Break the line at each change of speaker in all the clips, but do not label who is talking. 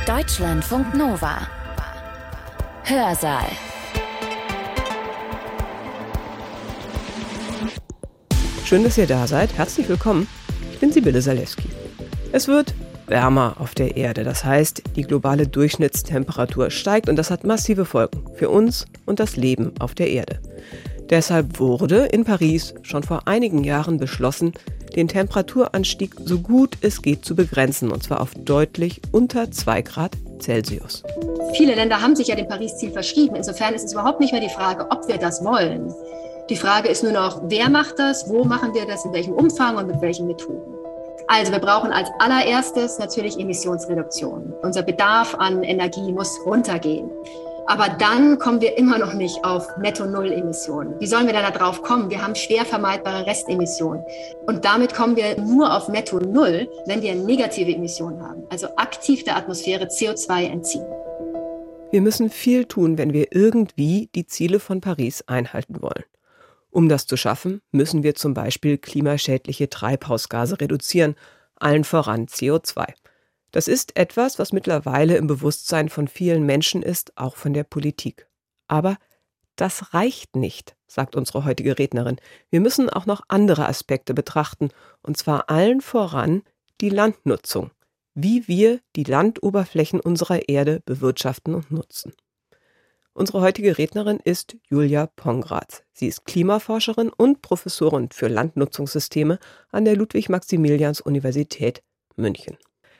Deutschlandfunk Nova. Hörsaal.
Schön, dass ihr da seid. Herzlich willkommen. Ich bin Sibylle Salewski. Es wird wärmer auf der Erde. Das heißt, die globale Durchschnittstemperatur steigt und das hat massive Folgen für uns und das Leben auf der Erde. Deshalb wurde in Paris schon vor einigen Jahren beschlossen, den Temperaturanstieg so gut es geht zu begrenzen, und zwar auf deutlich unter 2 Grad Celsius.
Viele Länder haben sich ja dem Paris-Ziel verschrieben. Insofern ist es überhaupt nicht mehr die Frage, ob wir das wollen. Die Frage ist nur noch, wer macht das, wo machen wir das, in welchem Umfang und mit welchen Methoden. Also wir brauchen als allererstes natürlich Emissionsreduktion. Unser Bedarf an Energie muss runtergehen. Aber dann kommen wir immer noch nicht auf Netto-Null-Emissionen. Wie sollen wir denn da drauf kommen? Wir haben schwer vermeidbare Restemissionen. Und damit kommen wir nur auf Netto-Null, wenn wir negative Emissionen haben, also aktiv der Atmosphäre CO2 entziehen.
Wir müssen viel tun, wenn wir irgendwie die Ziele von Paris einhalten wollen. Um das zu schaffen, müssen wir zum Beispiel klimaschädliche Treibhausgase reduzieren, allen voran CO2. Das ist etwas, was mittlerweile im Bewusstsein von vielen Menschen ist, auch von der Politik. Aber das reicht nicht, sagt unsere heutige Rednerin. Wir müssen auch noch andere Aspekte betrachten, und zwar allen voran die Landnutzung, wie wir die Landoberflächen unserer Erde bewirtschaften und nutzen. Unsere heutige Rednerin ist Julia Pongratz. Sie ist Klimaforscherin und Professorin für Landnutzungssysteme an der Ludwig-Maximilians-Universität München.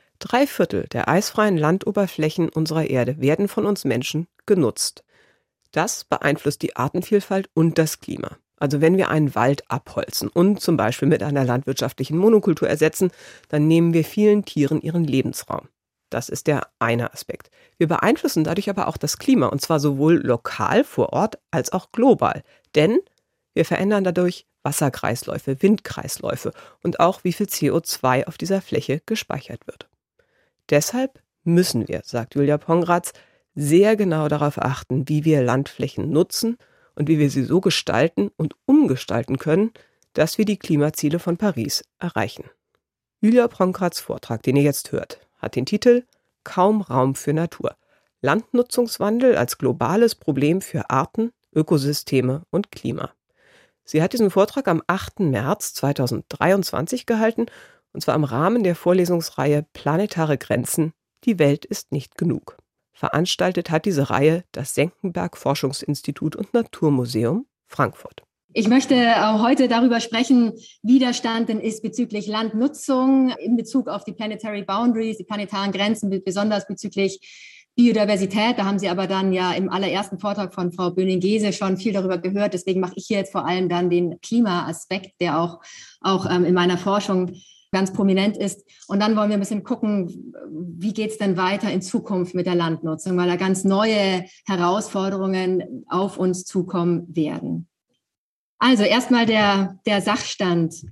3/4 der eisfreien Landoberflächen unserer Erde werden von uns Menschen genutzt. Das beeinflusst die Artenvielfalt und das Klima. Also wenn wir einen Wald abholzen und zum Beispiel mit einer landwirtschaftlichen Monokultur ersetzen, dann nehmen wir vielen Tieren ihren Lebensraum. Das ist der eine Aspekt. Wir beeinflussen dadurch aber auch das Klima, und zwar sowohl lokal vor Ort als auch global. Denn wir verändern dadurch Wasserkreisläufe, Windkreisläufe und auch wie viel CO2 auf dieser Fläche gespeichert wird. Deshalb müssen wir, sagt Julia Pongratz, sehr genau darauf achten, wie wir Landflächen nutzen und wie wir sie so gestalten und umgestalten können, dass wir die Klimaziele von Paris erreichen. Julia Pongratz' Vortrag, den ihr jetzt hört, hat den Titel Kaum Raum für Natur. Landnutzungswandel als globales Problem für Arten, Ökosysteme und Klima. Sie hat diesen Vortrag am 8. März 2023 gehalten, und zwar im Rahmen der Vorlesungsreihe Planetare Grenzen – Die Welt ist nicht genug. Veranstaltet hat diese Reihe das Senckenberg Forschungsinstitut und Naturmuseum Frankfurt.
Ich möchte heute darüber sprechen, wie der Stand denn ist bezüglich Landnutzung in Bezug auf die Planetary Boundaries, die planetaren Grenzen, besonders bezüglich Biodiversität. Da haben Sie aber dann ja im allerersten Vortrag von Frau Böning-Gese schon viel darüber gehört. Deswegen mache ich hier jetzt vor allem dann den Klimaaspekt, der auch in meiner Forschung ganz prominent ist. Und dann wollen wir ein bisschen gucken, wie geht es denn weiter in Zukunft mit der Landnutzung, weil da ganz neue Herausforderungen auf uns zukommen werden. Also erstmal der Sachstand.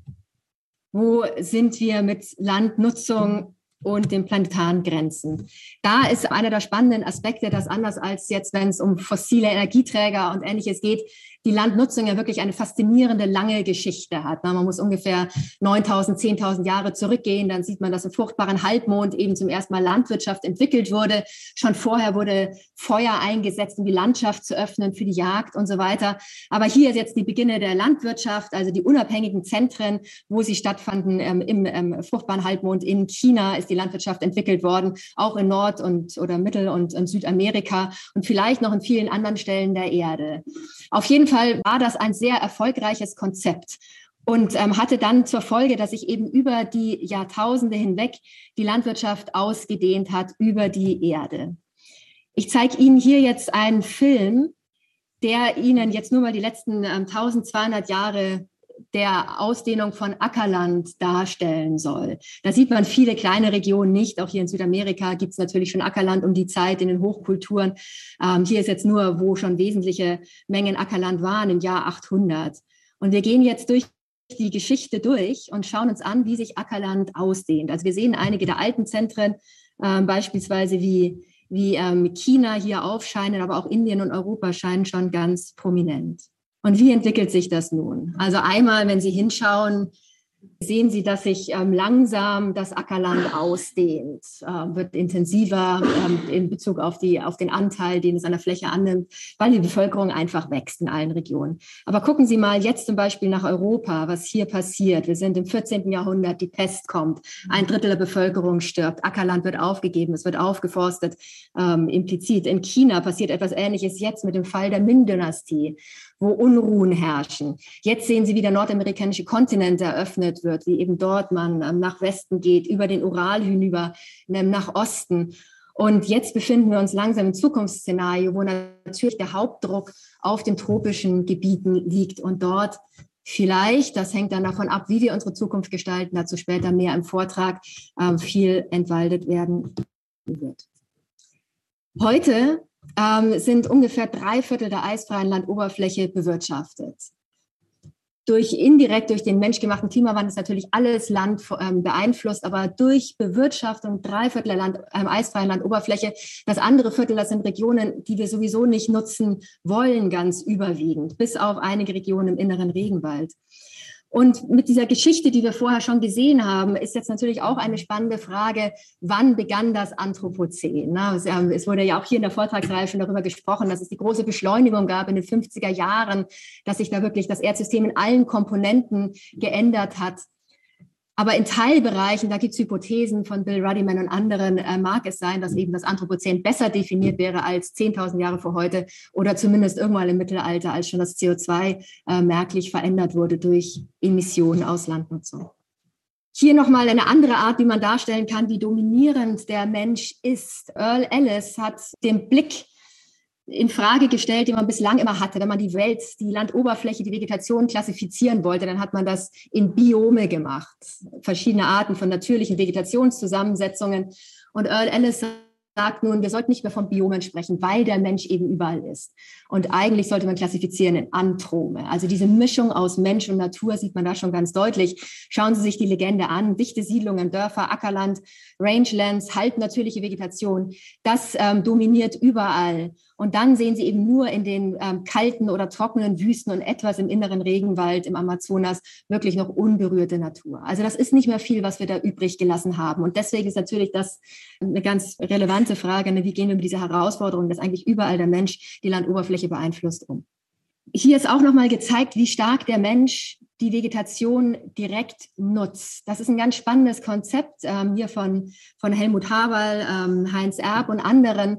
Wo sind wir mit Landnutzung und den planetaren Grenzen? Da ist einer der spannenden Aspekte, dass anders als jetzt, wenn es um fossile Energieträger und Ähnliches geht, die Landnutzung ja wirklich eine faszinierende lange Geschichte hat. Man muss ungefähr 9.000, 10.000 Jahre zurückgehen. Dann sieht man, dass im fruchtbaren Halbmond eben zum ersten Mal Landwirtschaft entwickelt wurde. Schon vorher wurde Feuer eingesetzt, um die Landschaft zu öffnen für die Jagd und so weiter. Aber hier ist jetzt die Beginne der Landwirtschaft, also die unabhängigen Zentren, wo sie stattfanden im fruchtbaren Halbmond. In China ist die Landwirtschaft entwickelt worden, auch in Nord- oder Mittel- und Südamerika und vielleicht noch in vielen anderen Stellen der Erde. Auf jeden Fall war das ein sehr erfolgreiches Konzept und hatte dann zur Folge, dass sich eben über die Jahrtausende hinweg die Landwirtschaft ausgedehnt hat über die Erde. Ich zeige Ihnen hier jetzt einen Film, der Ihnen jetzt nur mal die letzten 1200 Jahre der Ausdehnung von Ackerland darstellen soll. Da sieht man viele kleine Regionen nicht. Auch hier in Südamerika gibt es natürlich schon Ackerland um die Zeit in den Hochkulturen. Hier ist jetzt nur, wo schon wesentliche Mengen Ackerland waren, im Jahr 800. Und wir gehen jetzt durch die Geschichte durch und schauen uns an, wie sich Ackerland ausdehnt. Also wir sehen einige der alten Zentren, beispielsweise wie China hier aufscheinen, aber auch Indien und Europa scheinen schon ganz prominent. Und wie entwickelt sich das nun? Also einmal, wenn Sie hinschauen, sehen Sie, dass sich langsam das Ackerland ausdehnt, wird intensiver in Bezug auf den Anteil, den es an der Fläche annimmt, weil die Bevölkerung einfach wächst in allen Regionen. Aber gucken Sie mal jetzt zum Beispiel nach Europa, was hier passiert. Wir sind im 14. Jahrhundert, die Pest kommt, 1/3 der Bevölkerung stirbt, Ackerland wird aufgegeben, es wird aufgeforstet, implizit. In China passiert etwas Ähnliches jetzt mit dem Fall der Ming-Dynastie, wo Unruhen herrschen. Jetzt sehen Sie, wie der nordamerikanische Kontinent eröffnet wird, wie eben dort man nach Westen geht, über den Ural hinüber, nach Osten. Und jetzt befinden wir uns langsam im Zukunftsszenario, wo natürlich der Hauptdruck auf den tropischen Gebieten liegt und dort vielleicht, das hängt dann davon ab, wie wir unsere Zukunft gestalten, dazu später mehr im Vortrag, viel entwaldet werden wird. Heute sind ungefähr 3/4 der eisfreien Landoberfläche bewirtschaftet. Indirekt durch den menschgemachten Klimawandel ist natürlich alles Land beeinflusst, aber durch Bewirtschaftung 3/4 der eisfreien Landoberfläche. Das andere Viertel, das sind Regionen, die wir sowieso nicht nutzen wollen, ganz überwiegend, bis auf einige Regionen im inneren Regenwald. Und mit dieser Geschichte, die wir vorher schon gesehen haben, ist jetzt natürlich auch eine spannende Frage, wann begann das Anthropozän? Es wurde ja auch hier in der Vortragsreihe schon darüber gesprochen, dass es die große Beschleunigung gab in den 50er Jahren, dass sich da wirklich das Erdsystem in allen Komponenten geändert hat. Aber in Teilbereichen, da gibt es Hypothesen von Bill Ruddiman und anderen, mag es sein, dass eben das Anthropozän besser definiert wäre als 10.000 Jahre vor heute oder zumindest irgendwann im Mittelalter, als schon das CO2 merklich verändert wurde durch Emissionen aus Landnutzung. Hier nochmal eine andere Art, wie man darstellen kann, wie dominierend der Mensch ist. Earl Ellis hat den Blick in Frage gestellt, die man bislang immer hatte. Wenn man die Welt, die Landoberfläche, die Vegetation klassifizieren wollte, dann hat man das in Biome gemacht. Verschiedene Arten von natürlichen Vegetationszusammensetzungen. Und Earl Ellis sagt nun, wir sollten nicht mehr von Biomen sprechen, weil der Mensch eben überall ist. Und eigentlich sollte man klassifizieren in Anthrope. Also diese Mischung aus Mensch und Natur sieht man da schon ganz deutlich. Schauen Sie sich die Legende an. Dichte Siedlungen, Dörfer, Ackerland, Rangelands, halbnatürliche Vegetation. Das dominiert überall. Und dann sehen Sie eben nur in den kalten oder trockenen Wüsten und etwas im inneren Regenwald, im Amazonas, wirklich noch unberührte Natur. Also das ist nicht mehr viel, was wir da übrig gelassen haben. Und deswegen ist natürlich das eine ganz relevante Frage, wie gehen wir mit dieser Herausforderung, dass eigentlich überall der Mensch die Landoberfläche beeinflusst, um. Hier ist auch nochmal gezeigt, wie stark der Mensch die Vegetation direkt nutzt. Das ist ein ganz spannendes Konzept hier von Helmut Haberl, Heinz Erb und anderen.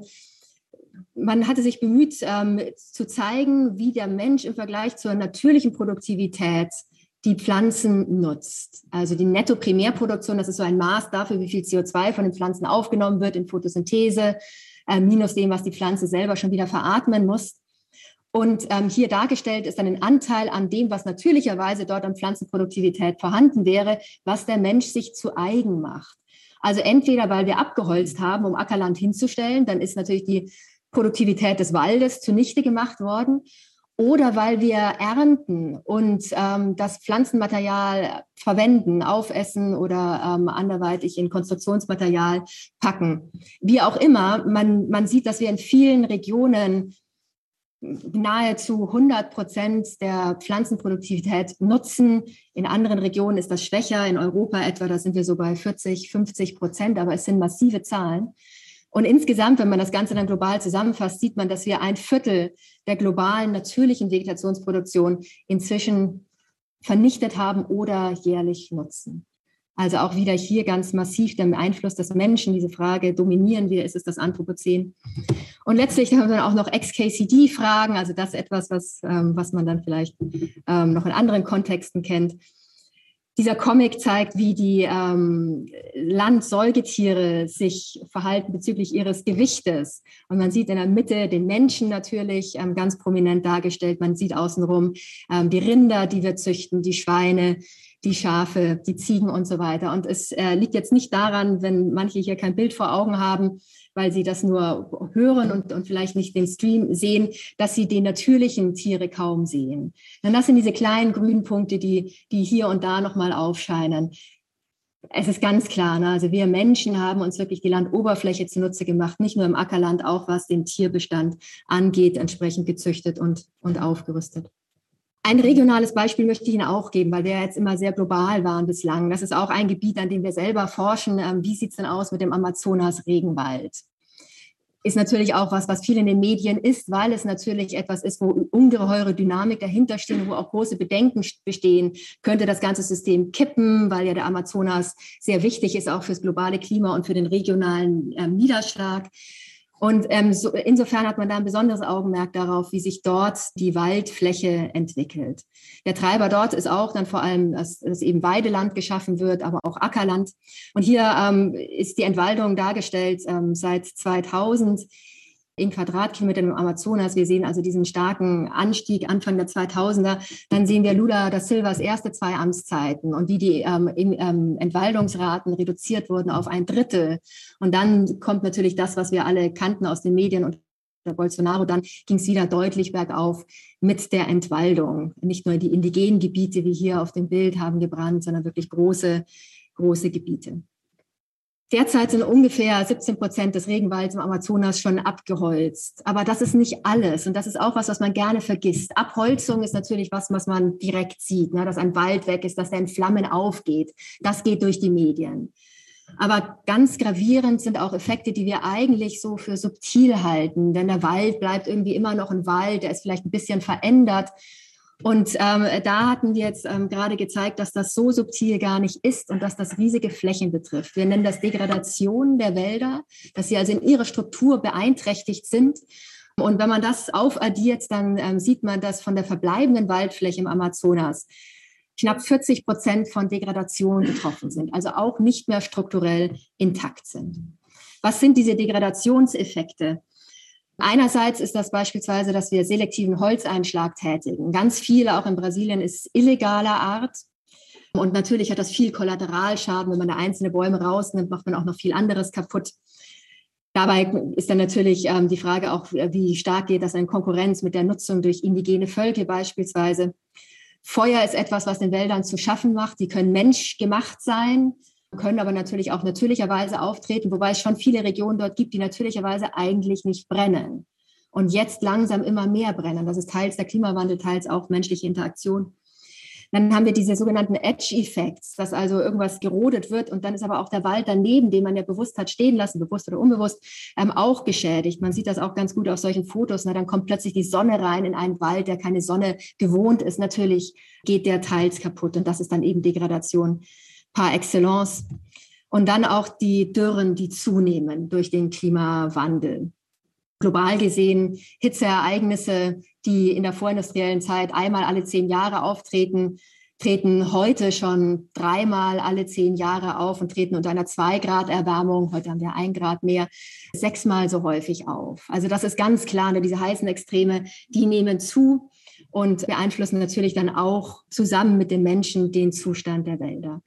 Man hatte sich bemüht, zu zeigen, wie der Mensch im Vergleich zur natürlichen Produktivität die Pflanzen nutzt. Also die Netto-Primärproduktion, das ist so ein Maß dafür, wie viel CO2 von den Pflanzen aufgenommen wird in Photosynthese, minus dem, was die Pflanze selber schon wieder veratmen muss. Und hier dargestellt ist dann ein Anteil an dem, was natürlicherweise dort an Pflanzenproduktivität vorhanden wäre, was der Mensch sich zu eigen macht. Also entweder, weil wir abgeholzt haben, um Ackerland hinzustellen, dann ist natürlich die Produktivität des Waldes zunichte gemacht worden, oder weil wir ernten und das Pflanzenmaterial verwenden, aufessen oder anderweitig in Konstruktionsmaterial packen. Wie auch immer, man sieht, dass wir in vielen Regionen nahezu 100% der Pflanzenproduktivität nutzen. In anderen Regionen ist das schwächer, in Europa etwa, da sind wir so bei 40-50%, aber es sind massive Zahlen. Und insgesamt, wenn man das Ganze dann global zusammenfasst, sieht man, dass wir 1/4 der globalen natürlichen Vegetationsproduktion inzwischen vernichtet haben oder jährlich nutzen. Also auch wieder hier ganz massiv der Einfluss des Menschen, diese Frage, dominieren wir, ist es das Anthropozän? Und letztlich haben wir dann auch noch XKCD-Fragen, also das etwas, was man dann vielleicht noch in anderen Kontexten kennt. Dieser Comic zeigt, wie die Landsäugetiere sich verhalten bezüglich ihres Gewichtes. Und man sieht in der Mitte den Menschen natürlich ganz prominent dargestellt. Man sieht außenrum die Rinder, die wir züchten, die Schweine, die Schafe, die Ziegen und so weiter. Und es liegt jetzt nicht daran, wenn manche hier kein Bild vor Augen haben, weil sie das nur hören und vielleicht nicht den Stream sehen, dass sie die natürlichen Tiere kaum sehen. Denn das sind diese kleinen grünen Punkte, die hier und da nochmal aufscheinen. Es ist ganz klar, ne? Also wir Menschen haben uns wirklich die Landoberfläche zunutze gemacht, nicht nur im Ackerland, auch was den Tierbestand angeht, entsprechend gezüchtet und aufgerüstet. Ein regionales Beispiel möchte ich Ihnen auch geben, weil wir jetzt immer sehr global waren bislang. Das ist auch ein Gebiet, an dem wir selber forschen. Wie sieht es denn aus mit dem Amazonas-Regenwald? Ist natürlich auch was viel in den Medien ist, weil es natürlich etwas ist, wo ungeheure Dynamik dahinter steht, wo auch große Bedenken bestehen. Könnte das ganze System kippen, weil ja der Amazonas sehr wichtig ist, auch fürs globale Klima und für den regionalen Niederschlag. Und insofern hat man da ein besonderes Augenmerk darauf, wie sich dort die Waldfläche entwickelt. Der Treiber dort ist auch dann vor allem, dass eben Weideland geschaffen wird, aber auch Ackerland. Und hier ist die Entwaldung dargestellt seit 2000 in Quadratkilometern im Amazonas. Wir sehen also diesen starken Anstieg Anfang der 2000er. Dann sehen wir Lula da Silvas erste 2 Amtszeiten und wie die Entwaldungsraten reduziert wurden auf 1/3. Und dann kommt natürlich das, was wir alle kannten aus den Medien und der Bolsonaro. Dann ging es wieder deutlich bergauf mit der Entwaldung. Nicht nur die indigenen Gebiete, wie hier auf dem Bild, haben gebrannt, sondern wirklich große Gebiete. Derzeit sind ungefähr 17% des Regenwalds im Amazonas schon abgeholzt. Aber das ist nicht alles. Und das ist auch was man gerne vergisst. Abholzung ist natürlich was man direkt sieht, ne? Dass ein Wald weg ist, dass der in Flammen aufgeht. Das geht durch die Medien. Aber ganz gravierend sind auch Effekte, die wir eigentlich so für subtil halten. Denn der Wald bleibt irgendwie immer noch ein Wald, der ist vielleicht ein bisschen verändert. Und da hatten wir jetzt gerade gezeigt, dass das so subtil gar nicht ist und dass das riesige Flächen betrifft. Wir nennen das Degradation der Wälder, dass sie also in ihrer Struktur beeinträchtigt sind. Und wenn man das aufaddiert, dann sieht man, dass von der verbleibenden Waldfläche im Amazonas knapp 40% von Degradation betroffen sind, also auch nicht mehr strukturell intakt sind. Was sind diese Degradationseffekte? Einerseits ist das beispielsweise, dass wir selektiven Holzeinschlag tätigen. Ganz viele, auch in Brasilien, ist illegaler Art. Und natürlich hat das viel Kollateralschaden. Wenn man da einzelne Bäume rausnimmt, macht man auch noch viel anderes kaputt. Dabei ist dann natürlich die Frage auch, wie stark geht das in Konkurrenz mit der Nutzung durch indigene Völker beispielsweise. Feuer ist etwas, was den Wäldern zu schaffen macht. Die können menschgemacht sein, können aber natürlich auch natürlicherweise auftreten, wobei es schon viele Regionen dort gibt, die natürlicherweise eigentlich nicht brennen und jetzt langsam immer mehr brennen. Das ist teils der Klimawandel, teils auch menschliche Interaktion. Dann haben wir diese sogenannten Edge-Effects, dass also irgendwas gerodet wird und dann ist aber auch der Wald daneben, den man ja bewusst hat stehen lassen, bewusst oder unbewusst, auch geschädigt. Man sieht das auch ganz gut auf solchen Fotos. Dann kommt plötzlich die Sonne rein in einen Wald, der keine Sonne gewohnt ist. Natürlich geht der teils kaputt und das ist dann eben Degradation par excellence. Und dann auch die Dürren, die zunehmen durch den Klimawandel. Global gesehen Hitzeereignisse, die in der vorindustriellen Zeit einmal alle 10 Jahre auftreten, treten heute schon 3-mal alle 10 Jahre auf und treten unter einer 2-Grad-Erwärmung, heute haben wir 1 Grad mehr, 6-mal so häufig auf. Also das ist ganz klar, diese heißen Extreme, die nehmen zu und beeinflussen natürlich dann auch zusammen mit den Menschen den Zustand der Wälder.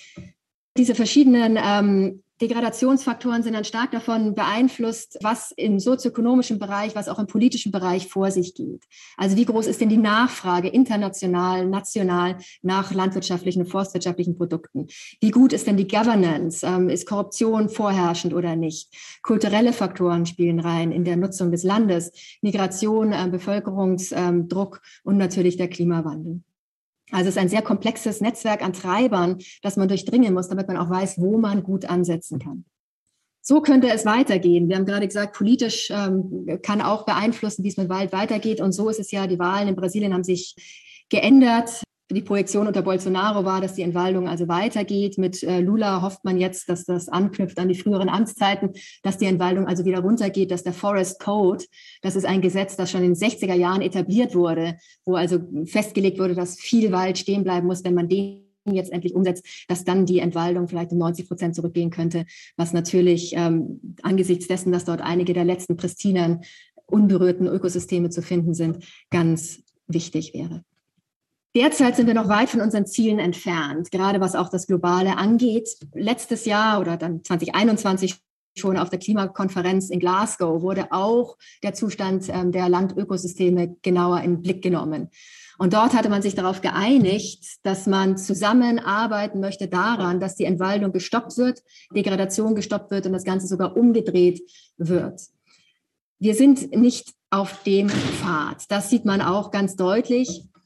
Diese verschiedenen Degradationsfaktoren sind dann stark davon beeinflusst, was im sozioökonomischen Bereich, was auch im politischen Bereich vor sich geht. Also wie groß ist denn die Nachfrage international, national nach landwirtschaftlichen und forstwirtschaftlichen Produkten? Wie gut ist denn die Governance? Ist Korruption vorherrschend oder nicht? Kulturelle Faktoren spielen rein in der Nutzung des Landes, Migration, Bevölkerungsdruck und natürlich der Klimawandel. Also es ist ein sehr komplexes Netzwerk an Treibern, das man durchdringen muss, damit man auch weiß, wo man gut ansetzen kann. So könnte es weitergehen. Wir haben gerade gesagt, politisch kann auch beeinflussen, wie es mit Wald weitergeht. Und so ist es ja, die Wahlen in Brasilien haben sich geändert. Die Projektion unter Bolsonaro war, dass die Entwaldung also weitergeht. Mit Lula hofft man jetzt, dass das anknüpft an die früheren Amtszeiten, dass die Entwaldung also wieder runtergeht, dass der Forest Code, das ist ein Gesetz, das schon in den 60er Jahren etabliert wurde, wo also festgelegt wurde, dass viel Wald stehen bleiben muss, wenn man den jetzt endlich umsetzt, dass dann die Entwaldung vielleicht um 90% zurückgehen könnte, was natürlich angesichts dessen, dass dort einige der letzten pristinen, unberührten Ökosysteme zu finden sind, ganz wichtig wäre. Derzeit sind wir noch weit von unseren Zielen entfernt, gerade was auch das Globale angeht. Letztes Jahr oder dann 2021 schon auf der Klimakonferenz in Glasgow wurde auch der Zustand der Landökosysteme genauer in den Blick genommen. Und dort hatte man sich darauf geeinigt, dass man zusammenarbeiten möchte daran, dass die Entwaldung gestoppt wird, Degradation gestoppt wird und das Ganze sogar umgedreht wird. Wir sind nicht auf dem Pfad. Das sieht man auch ganz deutlich.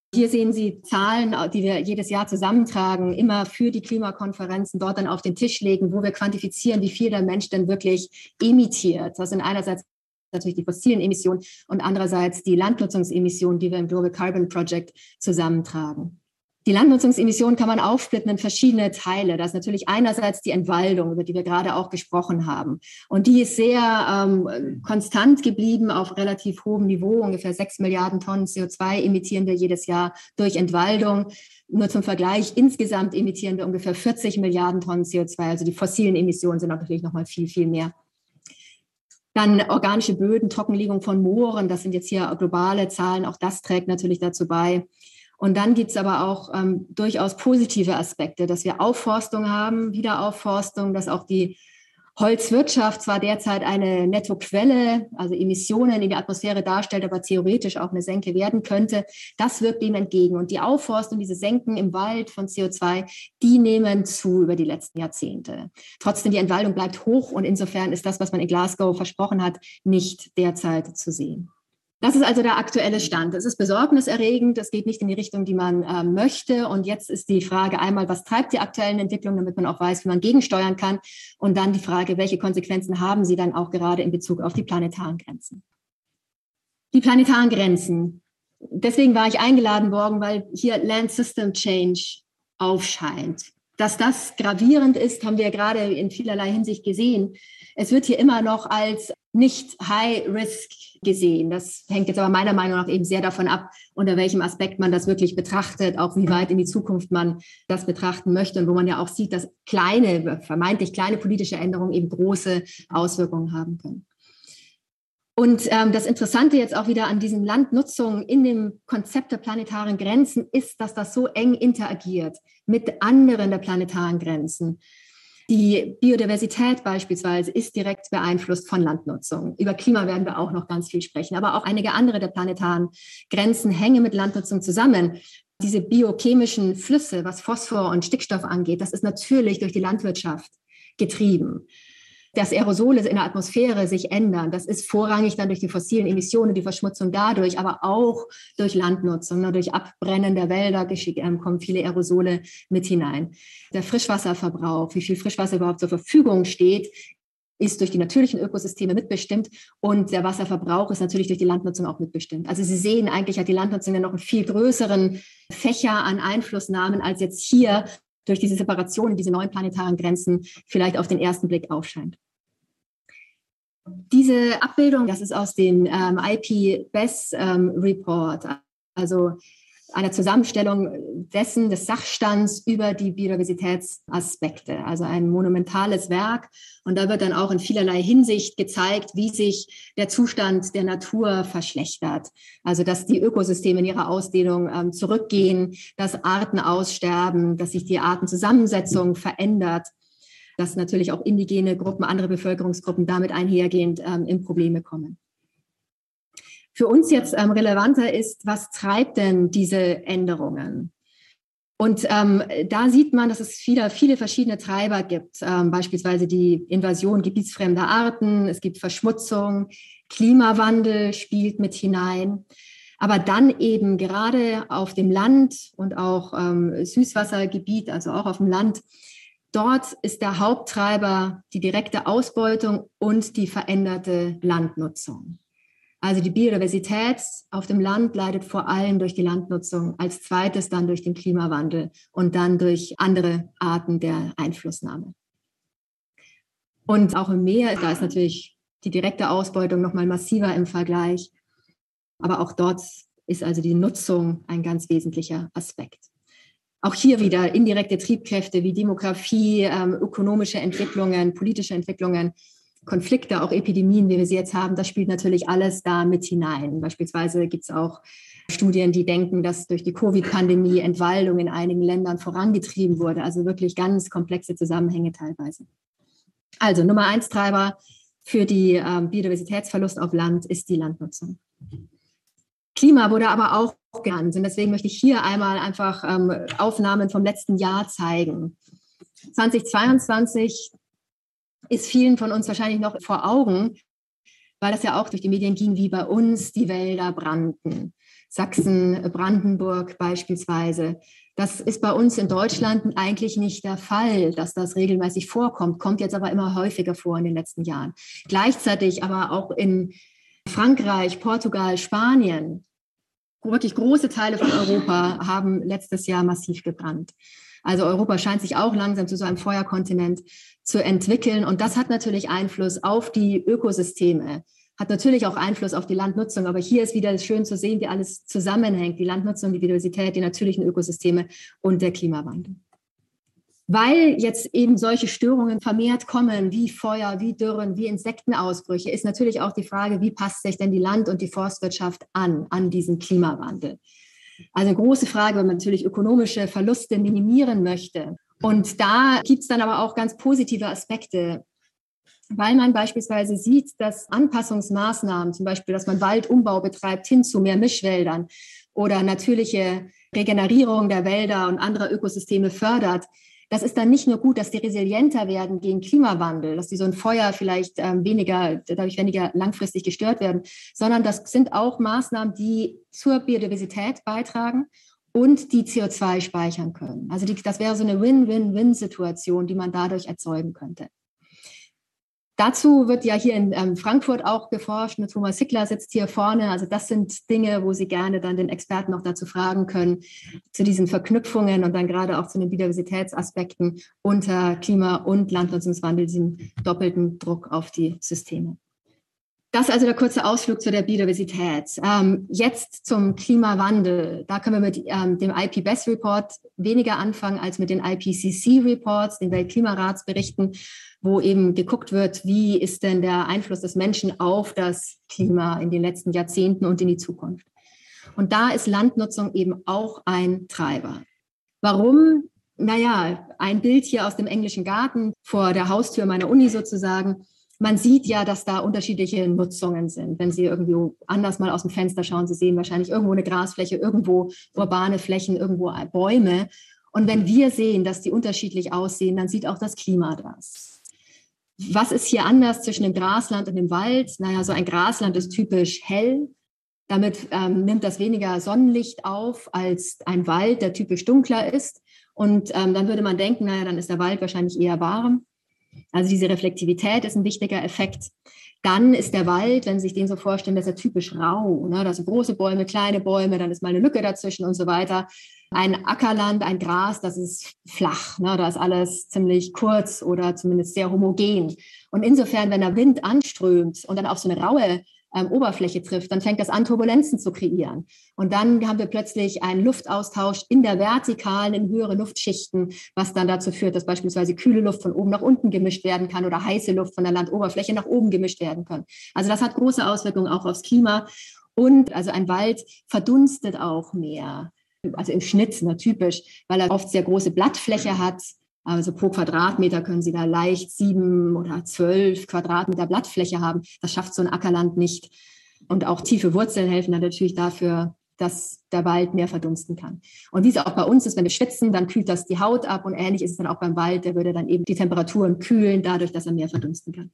Hier sehen Sie Zahlen, die wir jedes Jahr zusammentragen, immer für die Klimakonferenzen dort dann auf den Tisch legen, wo wir quantifizieren, wie viel der Mensch denn wirklich emittiert. Das sind einerseits natürlich die fossilen Emissionen und andererseits die Landnutzungsemissionen, die wir im Global Carbon Project zusammentragen. Die Landnutzungsemissionen kann man aufsplitten in verschiedene Teile. Das ist natürlich einerseits die Entwaldung, über die wir gerade auch gesprochen haben. Und die ist sehr konstant geblieben auf relativ hohem Niveau. Ungefähr 6 Milliarden Tonnen CO2 emittieren wir jedes Jahr durch Entwaldung. Nur zum Vergleich, insgesamt emittieren wir ungefähr 40 Milliarden Tonnen CO2. Also die fossilen Emissionen sind natürlich noch mal viel, viel mehr. Dann organische Böden, Trockenlegung von Mooren. Das sind jetzt hier globale Zahlen. Auch das trägt natürlich dazu bei. Und dann gibt es aber auch durchaus positive Aspekte, dass wir Aufforstung haben, Wiederaufforstung, dass auch die Holzwirtschaft zwar derzeit eine Nettoquelle, also Emissionen in die Atmosphäre darstellt, aber theoretisch auch eine Senke werden könnte. Das wirkt dem entgegen. Und die Aufforstung, diese Senken im Wald von CO2, die nehmen zu über die letzten Jahrzehnte. Trotzdem, die Entwaldung bleibt hoch und insofern ist das, was man in Glasgow versprochen hat, nicht derzeit zu sehen. Das ist also der aktuelle Stand. Es ist besorgniserregend, es geht nicht in die Richtung, die man möchte. Und jetzt ist die Frage einmal, was treibt die aktuellen Entwicklungen, damit man auch weiß, wie man gegensteuern kann. Und dann die Frage, welche Konsequenzen haben sie dann auch gerade in Bezug auf die planetaren Grenzen. Die planetaren Grenzen. Deswegen war ich eingeladen worden, weil hier Land System Change aufscheint. Dass das gravierend ist, haben wir gerade in vielerlei Hinsicht gesehen. Es wird hier immer noch als nicht High Risk gesehen. Das hängt jetzt aber meiner Meinung nach eben sehr davon ab, unter welchem Aspekt man das wirklich betrachtet, auch wie weit in die Zukunft man das betrachten möchte und wo man ja auch sieht, dass vermeintlich kleine politische Änderungen eben große Auswirkungen haben können. Und das Interessante jetzt auch wieder an diesen Landnutzungen in dem Konzept der planetaren Grenzen ist, dass das so eng interagiert mit anderen der planetaren Grenzen. Die Biodiversität beispielsweise ist direkt beeinflusst von Landnutzung. Über Klima werden wir auch noch ganz viel sprechen, aber auch einige andere der planetaren Grenzen hängen mit Landnutzung zusammen. Diese biochemischen Flüsse, was Phosphor und Stickstoff angeht, das ist natürlich durch die Landwirtschaft getrieben. Dass Aerosole in der Atmosphäre sich ändern, das ist vorrangig dann durch die fossilen Emissionen, die Verschmutzung dadurch, aber auch durch Landnutzung, durch Abbrennen der Wälder kommen viele Aerosole mit hinein. Der Frischwasserverbrauch, wie viel Frischwasser überhaupt zur Verfügung steht, ist durch die natürlichen Ökosysteme mitbestimmt und der Wasserverbrauch ist natürlich durch die Landnutzung auch mitbestimmt. Also Sie sehen, eigentlich hat die Landnutzung ja noch einen viel größeren Fächer an Einflussnahmen, als jetzt hier durch diese Separation, diese neuen planetaren Grenzen vielleicht auf den ersten Blick aufscheint. Diese Abbildung, das ist aus dem IPBES Report, also einer Zusammenstellung des Sachstands über die Biodiversitätsaspekte, also ein monumentales Werk. Und da wird dann auch in vielerlei Hinsicht gezeigt, wie sich der Zustand der Natur verschlechtert. Also dass die Ökosysteme in ihrer Ausdehnung zurückgehen, dass Arten aussterben, dass sich die Artenzusammensetzung verändert, dass natürlich auch indigene Gruppen, andere Bevölkerungsgruppen damit einhergehend in Probleme kommen. Für uns jetzt relevanter ist, was treibt denn diese Änderungen? Und da sieht man, dass es viele verschiedene Treiber gibt, beispielsweise die Invasion gebietsfremder Arten, es gibt Verschmutzung, Klimawandel spielt mit hinein. Aber dann eben gerade auf dem Land und auch Süßwassergebiet, also auch auf dem Land, dort ist der Haupttreiber die direkte Ausbeutung und die veränderte Landnutzung. Also die Biodiversität auf dem Land leidet vor allem durch die Landnutzung, als zweites dann durch den Klimawandel und dann durch andere Arten der Einflussnahme. Und auch im Meer, da ist natürlich die direkte Ausbeutung noch mal massiver im Vergleich. Aber auch dort ist also die Nutzung ein ganz wesentlicher Aspekt. Auch hier wieder indirekte Triebkräfte wie Demografie, ökonomische Entwicklungen, politische Entwicklungen, Konflikte, auch Epidemien, wie wir sie jetzt haben, das spielt natürlich alles da mit hinein. Beispielsweise gibt es auch Studien, die denken, dass durch die Covid-Pandemie Entwaldung in einigen Ländern vorangetrieben wurde. Also wirklich ganz komplexe Zusammenhänge teilweise. Also Nummer 1 Treiber für die Biodiversitätsverlust auf Land ist die Landnutzung. Klima wurde aber auch genannt und deswegen möchte ich hier einmal einfach Aufnahmen vom letzten Jahr zeigen. 2022 ist vielen von uns wahrscheinlich noch vor Augen, weil das ja auch durch die Medien ging, wie bei uns die Wälder brannten. Sachsen, Brandenburg beispielsweise. Das ist bei uns in Deutschland eigentlich nicht der Fall, dass das regelmäßig vorkommt, kommt jetzt aber immer häufiger vor in den letzten Jahren. Gleichzeitig aber auch in Frankreich, Portugal, Spanien, wirklich große Teile von Europa haben letztes Jahr massiv gebrannt. Also Europa scheint sich auch langsam zu so einem Feuerkontinent zu entwickeln. Und das hat natürlich Einfluss auf die Ökosysteme, hat natürlich auch Einfluss auf die Landnutzung. Aber hier ist wieder schön zu sehen, wie alles zusammenhängt. Die Landnutzung, die Biodiversität, die natürlichen Ökosysteme und der Klimawandel. Weil jetzt eben solche Störungen vermehrt kommen, wie Feuer, wie Dürren, wie Insektenausbrüche, ist natürlich auch die Frage, wie passt sich denn die Land- und die Forstwirtschaft an diesen Klimawandel? Also eine große Frage, wenn man natürlich ökonomische Verluste minimieren möchte. Und da gibt es dann aber auch ganz positive Aspekte, weil man beispielsweise sieht, dass Anpassungsmaßnahmen, zum Beispiel, dass man Waldumbau betreibt hin zu mehr Mischwäldern oder natürliche Regenerierung der Wälder und anderer Ökosysteme fördert, das ist dann nicht nur gut, dass die resilienter werden gegen Klimawandel, dass die so ein Feuer vielleicht dadurch weniger langfristig gestört werden, sondern das sind auch Maßnahmen, die zur Biodiversität beitragen und die CO2 speichern können. Also das wäre so eine Win-Win-Win-Situation, die man dadurch erzeugen könnte. Dazu wird ja hier in Frankfurt auch geforscht. Thomas Hickler sitzt hier vorne. Also das sind Dinge, wo Sie gerne dann den Experten noch dazu fragen können, zu diesen Verknüpfungen und dann gerade auch zu den Biodiversitätsaspekten unter Klima- und Landnutzungswandel, diesem doppelten Druck auf die Systeme. Das also der kurze Ausflug zu der Biodiversität. Jetzt zum Klimawandel. Da können wir mit dem IPBES-Report weniger anfangen als mit den IPCC-Reports, den Weltklimaratsberichten, wo eben geguckt wird, wie ist denn der Einfluss des Menschen auf das Klima in den letzten Jahrzehnten und in die Zukunft. Und da ist Landnutzung eben auch ein Treiber. Warum? Naja, ein Bild hier aus dem englischen Garten vor der Haustür meiner Uni sozusagen. Man sieht ja, dass da unterschiedliche Nutzungen sind. Wenn Sie irgendwo anders mal aus dem Fenster schauen, Sie sehen wahrscheinlich irgendwo eine Grasfläche, irgendwo urbane Flächen, irgendwo Bäume. Und wenn wir sehen, dass die unterschiedlich aussehen, dann sieht auch das Klima das. Was ist hier anders zwischen dem Grasland und dem Wald? Naja, so ein Grasland ist typisch hell. Damit nimmt das weniger Sonnenlicht auf als ein Wald, der typisch dunkler ist. Und dann würde man denken, naja, dann ist der Wald wahrscheinlich eher warm. Also diese Reflektivität ist ein wichtiger Effekt. Dann ist der Wald, wenn Sie sich den so vorstellen, das ist ja typisch rau. Ne? Da sind große Bäume, kleine Bäume, dann ist mal eine Lücke dazwischen und so weiter. Ein Ackerland, ein Gras, das ist flach. Ne? Da ist alles ziemlich kurz oder zumindest sehr homogen. Und insofern, wenn der Wind anströmt und dann auf so eine raue Oberfläche trifft, dann fängt das an, Turbulenzen zu kreieren. Und dann haben wir plötzlich einen Luftaustausch in der Vertikalen, in höhere Luftschichten, was dann dazu führt, dass beispielsweise kühle Luft von oben nach unten gemischt werden kann oder heiße Luft von der Landoberfläche nach oben gemischt werden kann. Also das hat große Auswirkungen auch aufs Klima. Und also ein Wald verdunstet auch mehr. Also im Schnitt, typisch, weil er oft sehr große Blattfläche hat. Also pro Quadratmeter können Sie da leicht 7 oder 12 Quadratmeter Blattfläche haben. Das schafft so ein Ackerland nicht. Und auch tiefe Wurzeln helfen dann natürlich dafür, dass der Wald mehr verdunsten kann. Und wie es auch bei uns ist, wenn wir schwitzen, dann kühlt das die Haut ab. Und ähnlich ist es dann auch beim Wald. Der würde dann eben die Temperaturen kühlen, dadurch, dass er mehr verdunsten kann.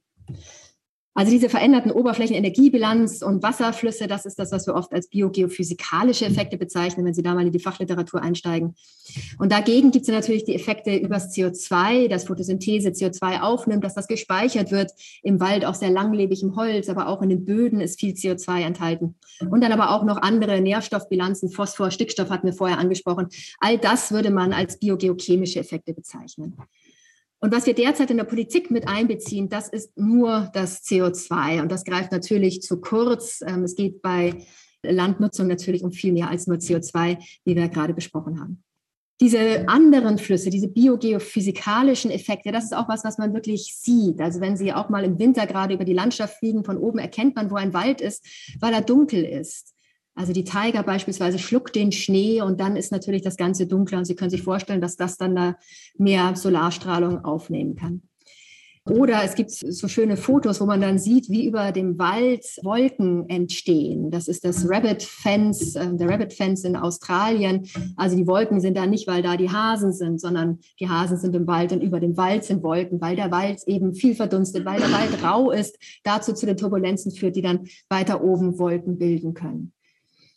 Also diese veränderten Oberflächenenergiebilanz und Wasserflüsse, das ist das, was wir oft als biogeophysikalische Effekte bezeichnen, wenn Sie da mal in die Fachliteratur einsteigen. Und dagegen gibt es natürlich die Effekte übers CO2, dass Photosynthese CO2 aufnimmt, dass das gespeichert wird, im Wald auch sehr langlebig im Holz, aber auch in den Böden ist viel CO2 enthalten. Und dann aber auch noch andere Nährstoffbilanzen, Phosphor, Stickstoff hatten wir vorher angesprochen. All das würde man als biogeochemische Effekte bezeichnen. Und was wir derzeit in der Politik mit einbeziehen, das ist nur das CO2. Und das greift natürlich zu kurz. Es geht bei Landnutzung natürlich um viel mehr als nur CO2, wie wir gerade besprochen haben. Diese anderen Flüsse, diese biogeophysikalischen Effekte, das ist auch was man wirklich sieht. Also wenn Sie auch mal im Winter gerade über die Landschaft fliegen, von oben erkennt man, wo ein Wald ist, weil er dunkel ist. Also die Taiga beispielsweise schluckt den Schnee und dann ist natürlich das Ganze dunkler und Sie können sich vorstellen, dass das dann da mehr Solarstrahlung aufnehmen kann. Oder es gibt so schöne Fotos, wo man dann sieht, wie über dem Wald Wolken entstehen. Das ist das Rabbit Fence, der Rabbit Fence in Australien. Also die Wolken sind da nicht, weil da die Hasen sind, sondern die Hasen sind im Wald und über dem Wald sind Wolken, weil der Wald eben viel verdunstet, weil der Wald rau ist, dazu zu den Turbulenzen führt, die dann weiter oben Wolken bilden können.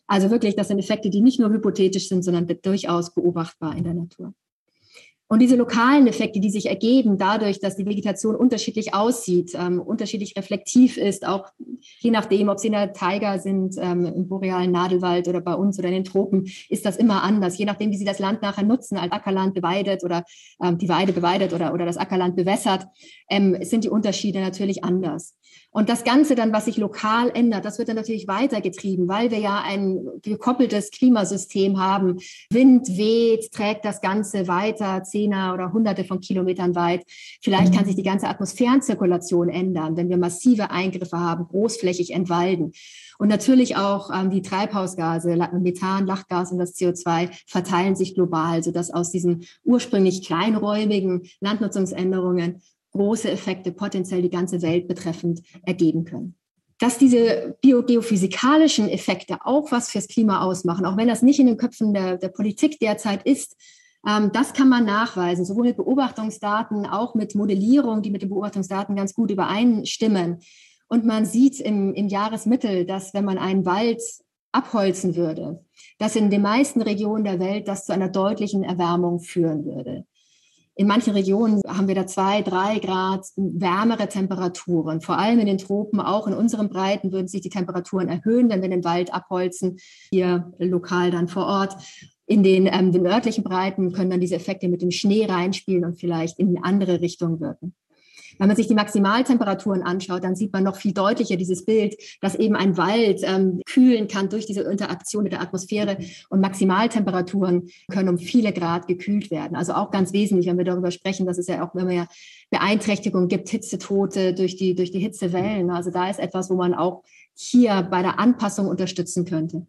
Also wirklich, das sind Effekte, die nicht nur hypothetisch sind, sondern durchaus beobachtbar in der Natur. Und diese lokalen Effekte, die sich ergeben dadurch, dass die Vegetation unterschiedlich aussieht, unterschiedlich reflektiv ist, auch je nachdem, ob sie in der Taiga sind, im borealen Nadelwald oder bei uns oder in den Tropen, ist das immer anders. Je nachdem, wie sie das Land nachher nutzen, als Ackerland beweidet oder die Weide beweidet oder das Ackerland bewässert, sind die Unterschiede natürlich anders. Und das Ganze dann, was sich lokal ändert, das wird dann natürlich weitergetrieben, weil wir ja ein gekoppeltes Klimasystem haben. Wind weht, trägt das Ganze weiter, Zehner oder Hunderte von Kilometern weit. Vielleicht kann sich die ganze Atmosphärenzirkulation ändern, wenn wir massive Eingriffe haben, großflächig entwalden. Und natürlich auch die Treibhausgase, Methan, Lachgas und das CO2 verteilen sich global, sodass aus diesen ursprünglich kleinräumigen Landnutzungsänderungen große Effekte potenziell die ganze Welt betreffend ergeben können. Dass diese geophysikalischen Effekte auch was fürs Klima ausmachen, auch wenn das nicht in den Köpfen der Politik derzeit ist, das kann man nachweisen, sowohl mit Beobachtungsdaten, auch mit Modellierung, die mit den Beobachtungsdaten ganz gut übereinstimmen. Und man sieht im Jahresmittel, dass wenn man einen Wald abholzen würde, dass in den meisten Regionen der Welt das zu einer deutlichen Erwärmung führen würde. In manchen Regionen haben wir da 2, 3 Grad wärmere Temperaturen. Vor allem in den Tropen, auch in unseren Breiten, würden sich die Temperaturen erhöhen, wenn wir den Wald abholzen, hier lokal dann vor Ort. In den nördlichen Breiten können dann diese Effekte mit dem Schnee reinspielen und vielleicht in eine andere Richtung wirken. Wenn man sich die Maximaltemperaturen anschaut, dann sieht man noch viel deutlicher dieses Bild, dass eben ein Wald kühlen kann durch diese Interaktion mit der Atmosphäre, und Maximaltemperaturen können um viele Grad gekühlt werden. Also auch ganz wesentlich, wenn wir darüber sprechen, dass es ja auch immer mehr Beeinträchtigungen gibt, Hitzetote durch die Hitzewellen. Also da ist etwas, wo man auch hier bei der Anpassung unterstützen könnte.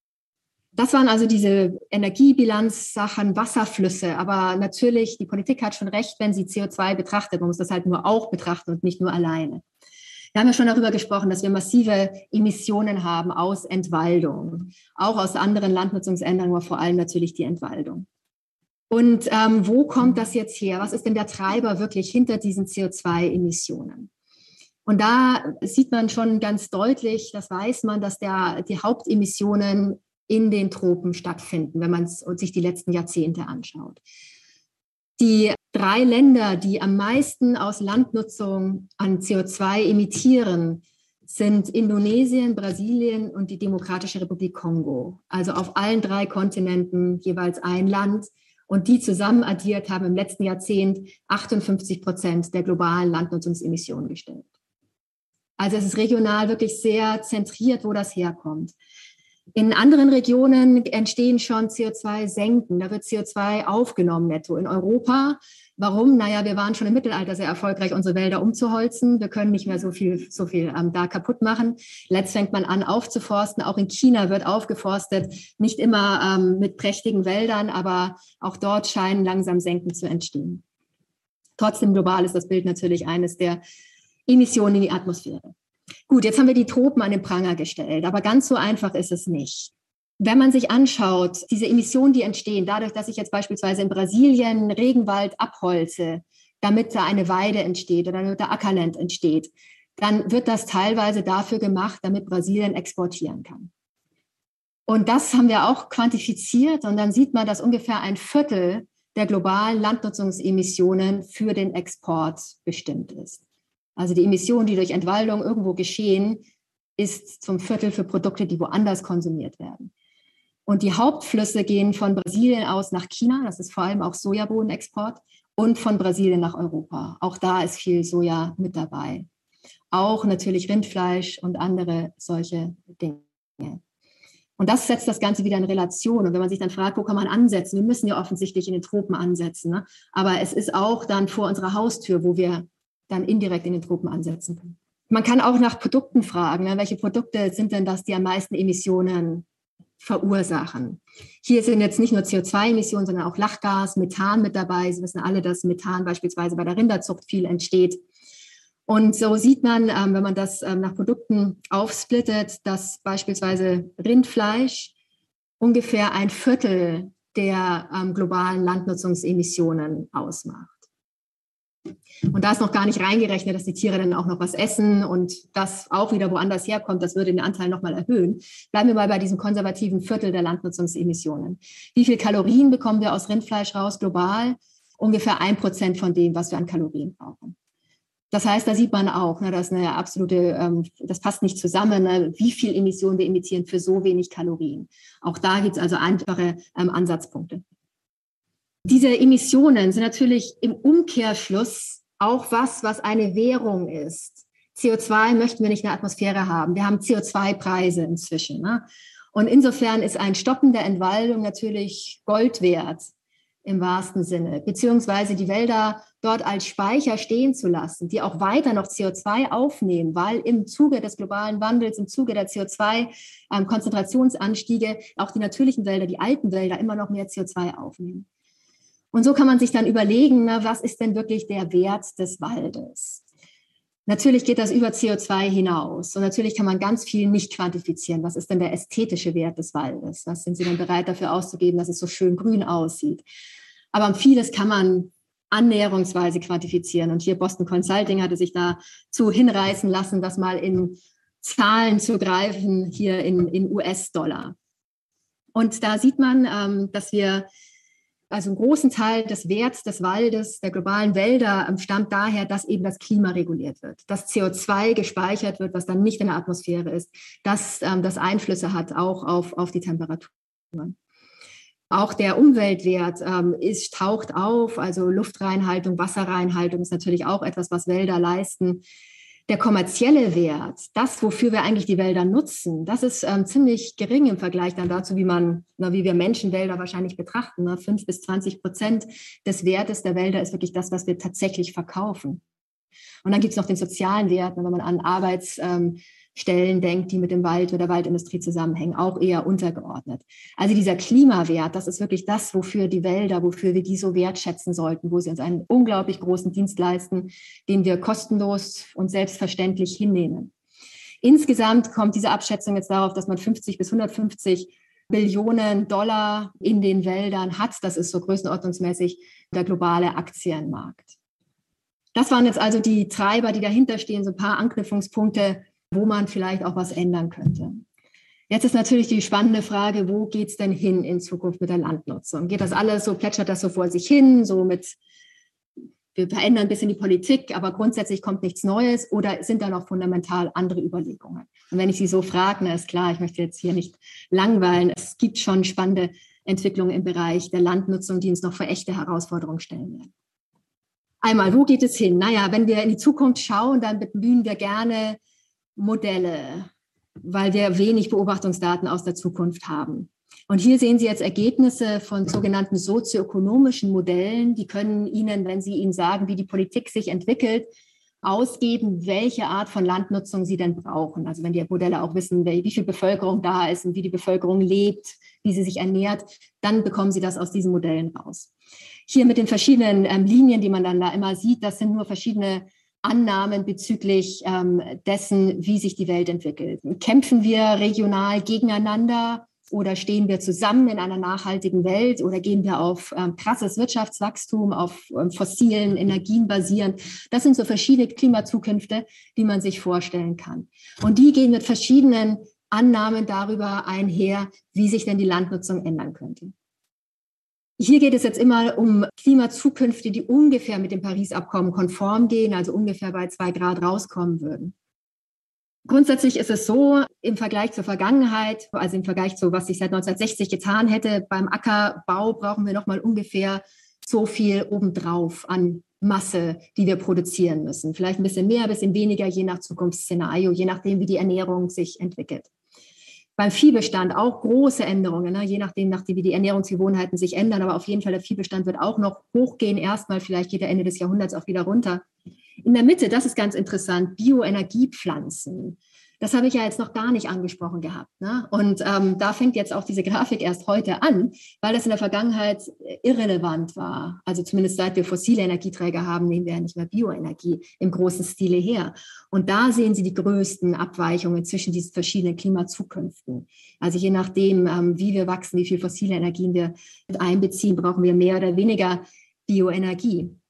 Das waren also diese Energiebilanzsachen, Wasserflüsse. Aber natürlich, die Politik hat schon recht, wenn sie CO2 betrachtet. Man muss das halt nur auch betrachten und nicht nur alleine. Wir haben ja schon darüber gesprochen, dass wir massive Emissionen haben aus Entwaldung, auch aus anderen Landnutzungsänderungen, aber vor allem natürlich die Entwaldung. Und wo kommt das jetzt her? Was ist denn der Treiber wirklich hinter diesen CO2-Emissionen? Und da sieht man schon ganz deutlich, das weiß man, dass die Hauptemissionen in den Tropen stattfinden, wenn man sich die letzten Jahrzehnte anschaut. Die 3 Länder, die am meisten aus Landnutzung an CO2 emittieren, sind Indonesien, Brasilien und die Demokratische Republik Kongo. Also auf allen 3 Kontinenten jeweils ein Land. Und die zusammen addiert haben im letzten Jahrzehnt 58% der globalen Landnutzungsemissionen gestellt. Also es ist regional wirklich sehr zentriert, wo das herkommt. In anderen Regionen entstehen schon CO2-Senken. Da wird CO2 aufgenommen netto. In Europa, warum? Naja, wir waren schon im Mittelalter sehr erfolgreich, unsere Wälder umzuholzen. Wir können nicht mehr so viel da kaputt machen. Letzt fängt man an aufzuforsten. Auch in China wird aufgeforstet. Nicht immer mit prächtigen Wäldern, aber auch dort scheinen langsam Senken zu entstehen. Trotzdem global ist das Bild natürlich eines der Emissionen in die Atmosphäre. Gut, jetzt haben wir die Tropen an den Pranger gestellt, aber ganz so einfach ist es nicht. Wenn man sich anschaut, diese Emissionen, die entstehen, dadurch, dass ich jetzt beispielsweise in Brasilien Regenwald abholze, damit da eine Weide entsteht oder damit da Ackerland entsteht, dann wird das teilweise dafür gemacht, damit Brasilien exportieren kann. Und das haben wir auch quantifiziert, und dann sieht man, dass ungefähr 1/4 der globalen Landnutzungsemissionen für den Export bestimmt ist. Also die Emissionen, die durch Entwaldung irgendwo geschehen, ist zum Viertel für Produkte, die woanders konsumiert werden. Und die Hauptflüsse gehen von Brasilien aus nach China, das ist vor allem auch Sojabohnenexport, und von Brasilien nach Europa. Auch da ist viel Soja mit dabei. Auch natürlich Rindfleisch und andere solche Dinge. Und das setzt das Ganze wieder in Relation. Und wenn man sich dann fragt, wo kann man ansetzen? Wir müssen ja offensichtlich in den Tropen ansetzen, ne? Aber es ist auch dann vor unserer Haustür, wo wir dann indirekt in den Tropen ansetzen können. Man kann auch nach Produkten fragen, ne? Welche Produkte sind denn das, die am meisten Emissionen verursachen? Hier sind jetzt nicht nur CO2-Emissionen, sondern auch Lachgas, Methan mit dabei. Sie wissen alle, dass Methan beispielsweise bei der Rinderzucht viel entsteht. Und so sieht man, wenn man das nach Produkten aufsplittet, dass beispielsweise Rindfleisch ungefähr 1/4 der globalen Landnutzungsemissionen ausmacht. Und da ist noch gar nicht reingerechnet, dass die Tiere dann auch noch was essen und das auch wieder woanders herkommt. Das würde den Anteil nochmal erhöhen. Bleiben wir mal bei diesem konservativen Viertel der Landnutzungsemissionen. Wie viel Kalorien bekommen wir aus Rindfleisch raus global? Ungefähr 1% von dem, was wir an Kalorien brauchen. Das heißt, da sieht man auch, das ist eine absolute, das passt nicht zusammen, wie viel Emissionen wir emittieren für so wenig Kalorien. Auch da gibt es also einfache Ansatzpunkte. Diese Emissionen sind natürlich im Umkehrschluss auch was eine Währung ist. CO2 möchten wir nicht in der Atmosphäre haben. Wir haben CO2-Preise inzwischen. Ne? Und insofern ist ein Stoppen der Entwaldung natürlich Gold wert im wahrsten Sinne, beziehungsweise die Wälder dort als Speicher stehen zu lassen, die auch weiter noch CO2 aufnehmen, weil im Zuge des globalen Wandels, im Zuge der CO2-Konzentrationsanstiege auch die natürlichen Wälder, die alten Wälder immer noch mehr CO2 aufnehmen. Und so kann man sich dann überlegen, was ist denn wirklich der Wert des Waldes? Natürlich geht das über CO2 hinaus und natürlich kann man ganz viel nicht quantifizieren. Was ist denn der ästhetische Wert des Waldes? Was sind Sie denn bereit dafür auszugeben, dass es so schön grün aussieht? Aber vieles kann man annäherungsweise quantifizieren. Und hier Boston Consulting hatte sich dazu hinreißen lassen, das mal in Zahlen zu greifen, hier in US-Dollar. Und da sieht man, dass wir also einen großen Teil des Werts des Waldes, der globalen Wälder, stammt daher, dass eben das Klima reguliert wird, dass CO2 gespeichert wird, was dann nicht in der Atmosphäre ist, dass das Einflüsse hat auch auf die Temperaturen. Auch der Umweltwert taucht auf, also Luftreinhaltung, Wasserreinhaltung ist natürlich auch etwas, was Wälder leisten. Der kommerzielle Wert, das, wofür wir eigentlich die Wälder nutzen, das ist ziemlich gering im Vergleich dann dazu, wie wir Menschen Wälder wahrscheinlich betrachten. 5-20% des Wertes der Wälder ist wirklich das, was wir tatsächlich verkaufen. Und dann gibt es noch den sozialen Wert, wenn man an Arbeitsstellen denkt, die mit dem Wald oder der Waldindustrie zusammenhängen, auch eher untergeordnet. Also dieser Klimawert, das ist wirklich das, wofür wir die so wertschätzen sollten, wo sie uns einen unglaublich großen Dienst leisten, den wir kostenlos und selbstverständlich hinnehmen. Insgesamt kommt diese Abschätzung jetzt darauf, dass man 50 bis 150 Billionen Dollar in den Wäldern hat. Das ist so größenordnungsmäßig der globale Aktienmarkt. Das waren jetzt also die Treiber, die dahinter stehen, so ein paar Anknüpfungspunkte, wo man vielleicht auch was ändern könnte. Jetzt ist natürlich die spannende Frage, wo geht es denn hin in Zukunft mit der Landnutzung? Geht das alles so, plätschert das so vor sich hin, wir verändern ein bisschen die Politik, aber grundsätzlich kommt nichts Neues oder sind da noch fundamental andere Überlegungen? Und wenn ich Sie so frage, ist klar, ich möchte jetzt hier nicht langweilen, es gibt schon spannende Entwicklungen im Bereich der Landnutzung, die uns noch vor echte Herausforderungen stellen werden. Einmal, wo geht es hin? Naja, wenn wir in die Zukunft schauen, dann bemühen wir gerne Modelle, weil wir wenig Beobachtungsdaten aus der Zukunft haben. Und hier sehen Sie jetzt Ergebnisse von sogenannten sozioökonomischen Modellen. Die können Ihnen, wenn Sie Ihnen sagen, wie die Politik sich entwickelt, ausgeben, welche Art von Landnutzung Sie denn brauchen. Also wenn die Modelle auch wissen, wie viel Bevölkerung da ist und wie die Bevölkerung lebt, wie sie sich ernährt, dann bekommen Sie das aus diesen Modellen raus. Hier mit den verschiedenen Linien, die man dann da immer sieht, das sind nur verschiedene Annahmen bezüglich dessen, wie sich die Welt entwickelt. Kämpfen wir regional gegeneinander oder stehen wir zusammen in einer nachhaltigen Welt oder gehen wir auf krasses Wirtschaftswachstum, auf fossilen Energien basierend? Das sind so verschiedene Klimazukünfte, die man sich vorstellen kann. Und die gehen mit verschiedenen Annahmen darüber einher, wie sich denn die Landnutzung ändern könnte. Hier geht es jetzt immer um Klimazukünfte, die ungefähr mit dem Paris-Abkommen konform gehen, also ungefähr bei 2 Grad rauskommen würden. Grundsätzlich ist es so, im Vergleich zur Vergangenheit, also im Vergleich zu, was sich seit 1960 getan hätte, beim Ackerbau brauchen wir nochmal ungefähr so viel obendrauf an Masse, die wir produzieren müssen. Vielleicht ein bisschen mehr, ein bisschen weniger, je nach Zukunftsszenario, je nachdem, wie die Ernährung sich entwickelt. Beim Viehbestand auch große Änderungen, je nachdem, wie die Ernährungsgewohnheiten sich ändern. Aber auf jeden Fall, der Viehbestand wird auch noch hochgehen. Erstmal, vielleicht geht er Ende des Jahrhunderts auch wieder runter. In der Mitte, das ist ganz interessant, Bioenergiepflanzen. Das habe ich ja jetzt noch gar nicht angesprochen gehabt. Und da fängt jetzt auch diese Grafik erst heute an, weil das in der Vergangenheit irrelevant war. Also zumindest seit wir fossile Energieträger haben, nehmen wir ja nicht mehr Bioenergie im großen Stile her. Und da sehen Sie die größten Abweichungen zwischen diesen verschiedenen Klimazukünften. Also je nachdem, wie wir wachsen, wie viel fossile Energien wir mit einbeziehen, brauchen wir mehr oder weniger Bioenergie.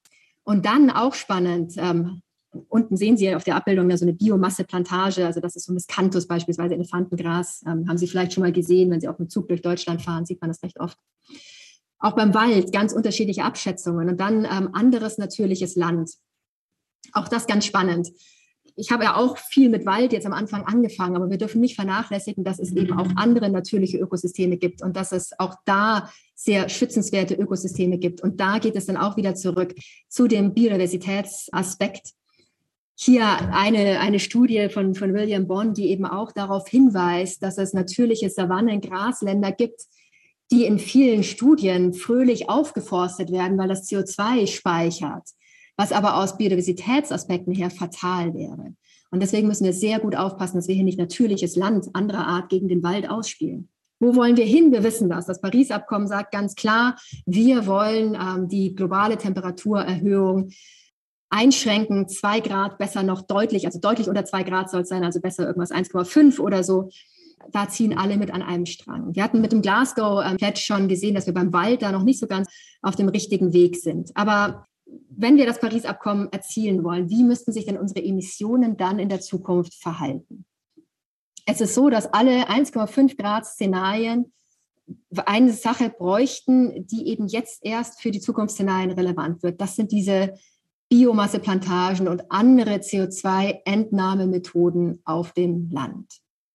Und dann auch spannend, unten sehen Sie auf der Abbildung so eine Biomasseplantage, also das ist so Miscanthus beispielsweise, Elefantengras, haben Sie vielleicht schon mal gesehen, wenn Sie auf dem Zug durch Deutschland fahren, sieht man das recht oft. Auch beim Wald ganz unterschiedliche Abschätzungen und dann anderes natürliches Land. Auch das ganz spannend. Ich habe ja auch viel mit Wald jetzt am Anfang angefangen, aber wir dürfen nicht vernachlässigen, dass es eben auch andere natürliche Ökosysteme gibt und dass es auch da sehr schützenswerte Ökosysteme gibt. Und da geht es dann auch wieder zurück zu dem Biodiversitätsaspekt. Hier eine Studie von William Bond, die eben auch darauf hinweist, dass es natürliche Savannen, Grasländer gibt, die in vielen Studien fröhlich aufgeforstet werden, weil das CO2 speichert, was aber aus Biodiversitätsaspekten her fatal wäre. Und deswegen müssen wir sehr gut aufpassen, dass wir hier nicht natürliches Land anderer Art gegen den Wald ausspielen. Wo wollen wir hin? Wir wissen das. Das Paris-Abkommen sagt ganz klar, wir wollen die globale Temperaturerhöhung einschränken, 2 Grad, besser noch deutlich, also deutlich unter 2 Grad soll es sein, also besser irgendwas 1,5 oder so. Da ziehen alle mit an einem Strang. Wir hatten mit dem Glasgow-Pledge schon gesehen, dass wir beim Wald da noch nicht so ganz auf dem richtigen Weg sind. Aber wenn wir das Paris-Abkommen erzielen wollen, wie müssten sich denn unsere Emissionen dann in der Zukunft verhalten? Es ist so, dass alle 1,5 Grad Szenarien eine Sache bräuchten, die eben jetzt erst für die Zukunftsszenarien relevant wird. Das sind diese Biomasseplantagen und andere CO2-Entnahmemethoden auf dem Land.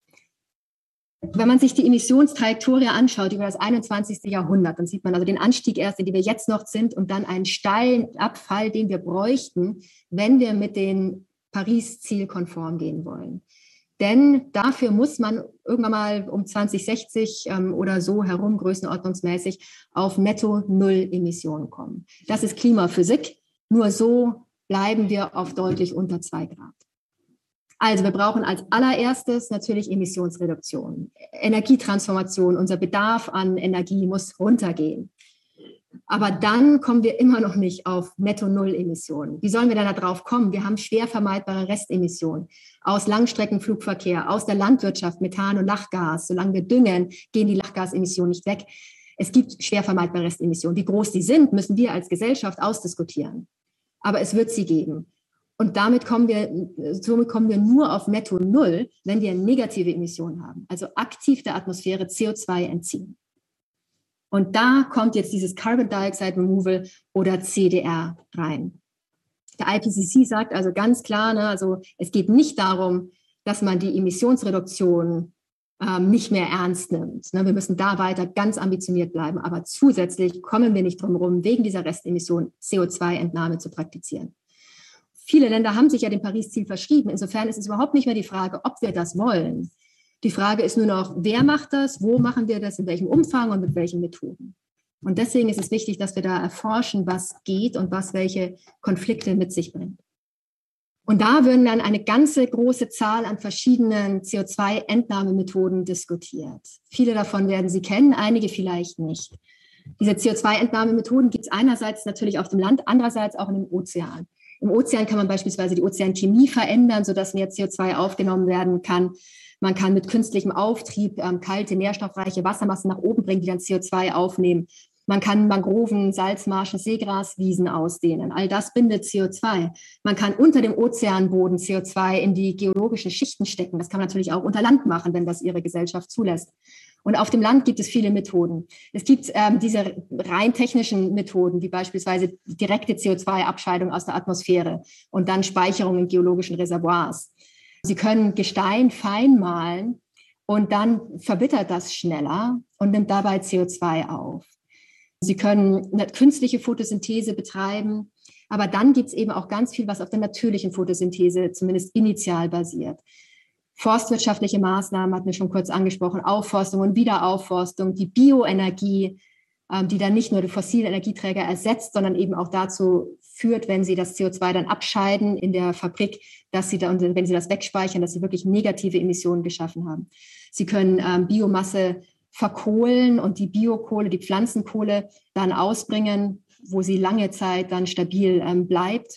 Wenn man sich die Emissionstrajektorie anschaut über das 21. Jahrhundert, dann sieht man also den Anstieg erst, in dem wir jetzt noch sind, und dann einen steilen Abfall, den wir bräuchten, wenn wir mit den Paris-Ziel konform gehen wollen. Denn dafür muss man irgendwann mal um 2060 oder so herum größenordnungsmäßig auf Netto-Null-Emissionen kommen. Das ist Klimaphysik. Nur so bleiben wir auf deutlich unter 2 Grad. Also wir brauchen als allererstes natürlich Emissionsreduktion, Energietransformation. Unser Bedarf an Energie muss runtergehen. Aber dann kommen wir immer noch nicht auf Netto-Null-Emissionen. Wie sollen wir denn da drauf kommen? Wir haben schwer vermeidbare Restemissionen aus Langstreckenflugverkehr, aus der Landwirtschaft, Methan und Lachgas. Solange wir düngen, gehen die Lachgasemissionen nicht weg. Es gibt schwer vermeidbare Restemissionen. Wie groß die sind, müssen wir als Gesellschaft ausdiskutieren. Aber es wird sie geben. Und somit kommen wir nur auf Netto Null, wenn wir negative Emissionen haben, also aktiv der Atmosphäre CO2 entziehen. Und da kommt jetzt dieses Carbon Dioxide Removal oder CDR rein. Der IPCC sagt also ganz klar, also es geht nicht darum, dass man die Emissionsreduktion nicht mehr ernst nimmt. Wir müssen da weiter ganz ambitioniert bleiben, aber zusätzlich kommen wir nicht drum herum, wegen dieser Restemission CO2-Entnahme zu praktizieren. Viele Länder haben sich ja dem Paris-Ziel verschrieben. Insofern ist es überhaupt nicht mehr die Frage, ob wir das wollen. Die Frage ist nur noch, wer macht das, wo machen wir das, in welchem Umfang und mit welchen Methoden. Und deswegen ist es wichtig, dass wir da erforschen, was geht und was welche Konflikte mit sich bringt. Und da würden dann eine ganze große Zahl an verschiedenen CO2-Entnahmemethoden diskutiert. Viele davon werden Sie kennen, einige vielleicht nicht. Diese CO2-Entnahmemethoden gibt es einerseits natürlich auf dem Land, andererseits auch in dem Ozean. Im Ozean kann man beispielsweise die Ozeanchemie verändern, sodass mehr CO2 aufgenommen werden kann. Man kann mit künstlichem Auftrieb kalte, nährstoffreiche Wassermassen nach oben bringen, die dann CO2 aufnehmen. Man kann Mangroven, Salzmarschen, Seegraswiesen ausdehnen. All das bindet CO2. Man kann unter dem Ozeanboden CO2 in die geologischen Schichten stecken. Das kann man natürlich auch unter Land machen, wenn das Ihre Gesellschaft zulässt. Und auf dem Land gibt es viele Methoden. Es gibt diese rein technischen Methoden, wie beispielsweise direkte CO2-Abscheidung aus der Atmosphäre und dann Speicherung in geologischen Reservoirs. Sie können Gestein fein mahlen und dann verwittert das schneller und nimmt dabei CO2 auf. Sie können eine künstliche Photosynthese betreiben, aber dann gibt es eben auch ganz viel, was auf der natürlichen Photosynthese zumindest initial basiert. Forstwirtschaftliche Maßnahmen hatten wir schon kurz angesprochen, Aufforstung und Wiederaufforstung, die Bioenergie, die dann nicht nur die fossilen Energieträger ersetzt, sondern eben auch dazu führt, wenn sie das CO2 dann abscheiden in der Fabrik, dass sie dann, wenn sie das wegspeichern, dass sie wirklich negative Emissionen geschaffen haben. Sie können Biomasse verkohlen und die Biokohle, die Pflanzenkohle dann ausbringen, wo sie lange Zeit dann stabil bleibt.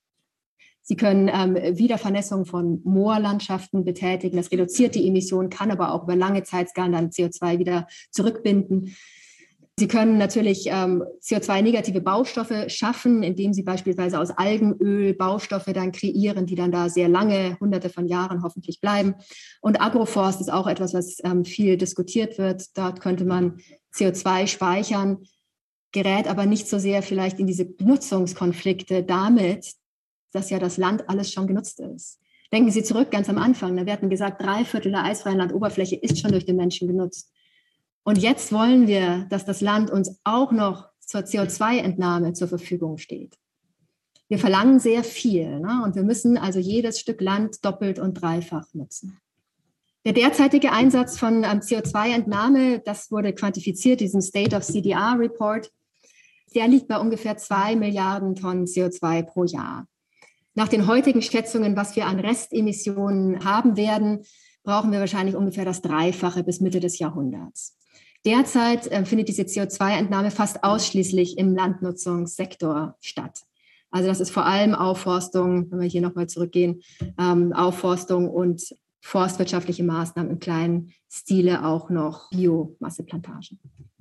Sie können Wiedervernässung von Moorlandschaften betätigen. Das reduziert die Emissionen, kann aber auch über lange Zeitskalen dann CO2 wieder zurückbinden. Sie können natürlich CO2-negative Baustoffe schaffen, indem Sie beispielsweise aus Algenöl Baustoffe dann kreieren, die dann da sehr lange, hunderte von Jahren hoffentlich bleiben. Und Agroforst ist auch etwas, was viel diskutiert wird. Dort könnte man CO2 speichern, gerät aber nicht so sehr vielleicht in diese Nutzungskonflikte damit, dass ja das Land alles schon genutzt ist. Denken Sie zurück ganz am Anfang. Wir hatten gesagt, 3/4 der eisfreien Landoberfläche ist schon durch den Menschen genutzt. Und jetzt wollen wir, dass das Land uns auch noch zur CO2-Entnahme zur Verfügung steht. Wir verlangen sehr viel, ne? Und wir müssen also jedes Stück Land doppelt und dreifach nutzen. Der derzeitige Einsatz von CO2-Entnahme, das wurde quantifiziert, diesen State of CDR Report, der liegt bei ungefähr 2 Milliarden Tonnen CO2 pro Jahr. Nach den heutigen Schätzungen, was wir an Restemissionen haben werden, brauchen wir wahrscheinlich ungefähr das Dreifache bis Mitte des Jahrhunderts. Derzeit findet diese CO2-Entnahme fast ausschließlich im Landnutzungssektor statt. Also das ist vor allem Aufforstung, wenn wir hier nochmal zurückgehen, Aufforstung und forstwirtschaftliche Maßnahmen im kleinen Stile, auch noch Biomasseplantagen.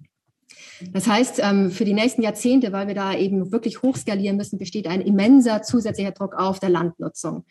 Das heißt, für die nächsten Jahrzehnte, weil wir da eben wirklich hochskalieren müssen, besteht ein immenser zusätzlicher Druck auf der Landnutzung.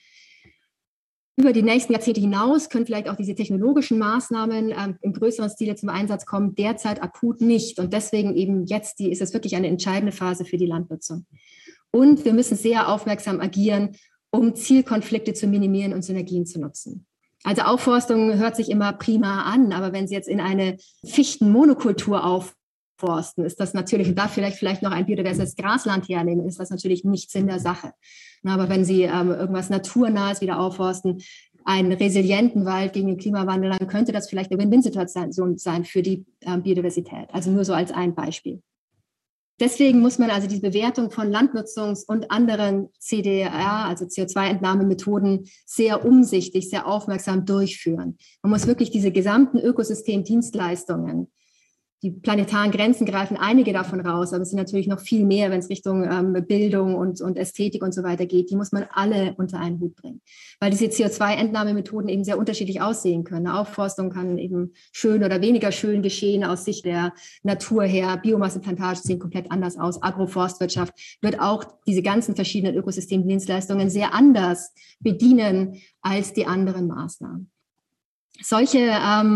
Über die nächsten Jahrzehnte hinaus können vielleicht auch diese technologischen Maßnahmen im größeren Stile zum Einsatz kommen, derzeit akut nicht. Und deswegen eben jetzt ist es wirklich eine entscheidende Phase für die Landnutzung. Und wir müssen sehr aufmerksam agieren, um Zielkonflikte zu minimieren und Synergien zu nutzen. Also Aufforstung hört sich immer prima an, aber wenn Sie jetzt in eine Fichtenmonokultur aufforsten, ist das natürlich, und da vielleicht noch ein biodiverses Grasland hernehmen, ist das natürlich nicht Sinn der Sache. Aber wenn Sie irgendwas Naturnahes wieder aufforsten, einen resilienten Wald gegen den Klimawandel, dann könnte das vielleicht eine Win-Win-Situation sein für die Biodiversität. Also nur so als ein Beispiel. Deswegen muss man also die Bewertung von Landnutzungs- und anderen CDR, also CO2-Entnahmemethoden, sehr umsichtig, sehr aufmerksam durchführen. Man muss wirklich diese gesamten Ökosystemdienstleistungen, die planetaren Grenzen greifen einige davon raus, aber es sind natürlich noch viel mehr, wenn es Richtung Bildung und Ästhetik und so weiter geht. Die muss man alle unter einen Hut bringen, weil diese CO2-Entnahmemethoden eben sehr unterschiedlich aussehen können. Eine Aufforstung kann eben schön oder weniger schön geschehen aus Sicht der Natur her. Biomasseplantagen sehen komplett anders aus. Agroforstwirtschaft wird auch diese ganzen verschiedenen Ökosystemdienstleistungen sehr anders bedienen als die anderen Maßnahmen. Solche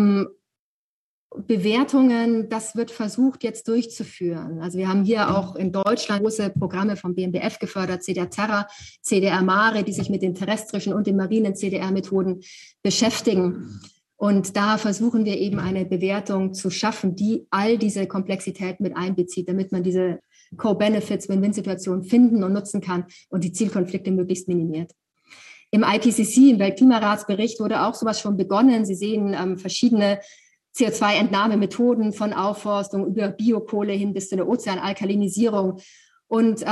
Bewertungen, das wird versucht jetzt durchzuführen. Also wir haben hier auch in Deutschland große Programme vom BMBF gefördert, CDR Terra, CDR Mare, die sich mit den terrestrischen und den marinen CDR-Methoden beschäftigen. Und da versuchen wir eben eine Bewertung zu schaffen, die all diese Komplexität mit einbezieht, damit man diese Co-Benefits, Win-Win-Situationen finden und nutzen kann und die Zielkonflikte möglichst minimiert. Im IPCC, im Weltklimaratsbericht, wurde auch sowas schon begonnen. Sie sehen verschiedene CO2-Entnahmemethoden von Aufforstung über Biokohle hin bis zu einer Ozeanalkalinisierung. Und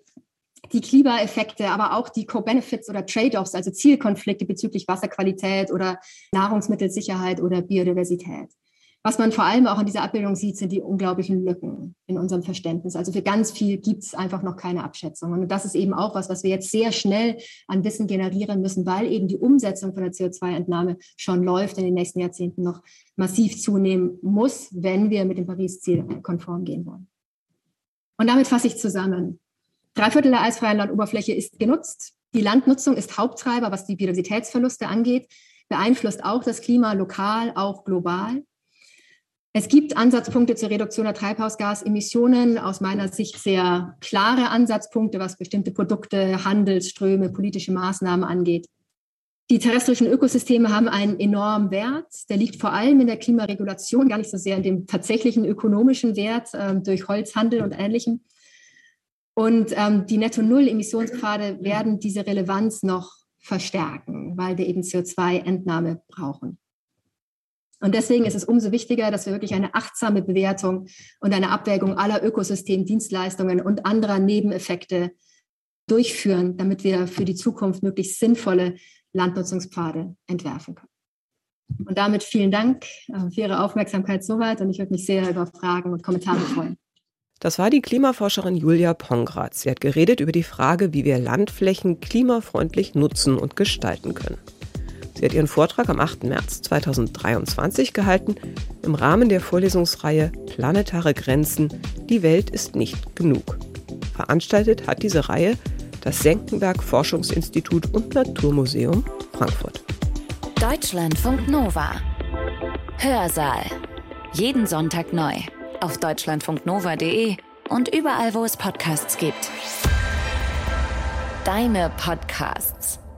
die Klimaeffekte, aber auch die Co-Benefits oder Trade-offs, also Zielkonflikte bezüglich Wasserqualität oder Nahrungsmittelsicherheit oder Biodiversität. Was man vor allem auch in dieser Abbildung sieht, sind die unglaublichen Lücken in unserem Verständnis. Also für ganz viel gibt es einfach noch keine Abschätzung. Und das ist eben auch was wir jetzt sehr schnell an Wissen generieren müssen, weil eben die Umsetzung von der CO2-Entnahme schon läuft, in den nächsten Jahrzehnten noch massiv zunehmen muss, wenn wir mit dem Paris-Ziel konform gehen wollen. Und damit fasse ich zusammen. 3/4 der eisfreien Landoberfläche ist genutzt. Die Landnutzung ist Haupttreiber, was die Biodiversitätsverluste angeht, beeinflusst auch das Klima lokal, auch global. Es gibt Ansatzpunkte zur Reduktion der Treibhausgasemissionen, aus meiner Sicht sehr klare Ansatzpunkte, was bestimmte Produkte, Handelsströme, politische Maßnahmen angeht. Die terrestrischen Ökosysteme haben einen enormen Wert. Der liegt vor allem in der Klimaregulation, gar nicht so sehr in dem tatsächlichen ökonomischen Wert durch Holzhandel und Ähnlichem. Und die Netto-Null-Emissionspfade werden diese Relevanz noch verstärken, weil wir eben CO2-Entnahme brauchen. Und deswegen ist es umso wichtiger, dass wir wirklich eine achtsame Bewertung und eine Abwägung aller Ökosystemdienstleistungen und anderer Nebeneffekte durchführen, damit wir für die Zukunft möglichst sinnvolle Landnutzungspfade entwerfen können. Und damit vielen Dank für Ihre Aufmerksamkeit soweit und ich würde mich sehr über Fragen und Kommentare freuen.
Das war die Klimaforscherin Julia Pongratz. Sie hat geredet über die Frage, wie wir Landflächen klimafreundlich nutzen und gestalten können. Sie hat ihren Vortrag am 8. März 2023 gehalten im Rahmen der Vorlesungsreihe Planetare Grenzen – Die Welt ist nicht genug. Veranstaltet hat diese Reihe das Senckenberg Forschungsinstitut und Naturmuseum Frankfurt.
Deutschlandfunk Nova. Hörsaal. Jeden Sonntag neu. Auf deutschlandfunknova.de und überall, wo es Podcasts gibt. Deine Podcasts.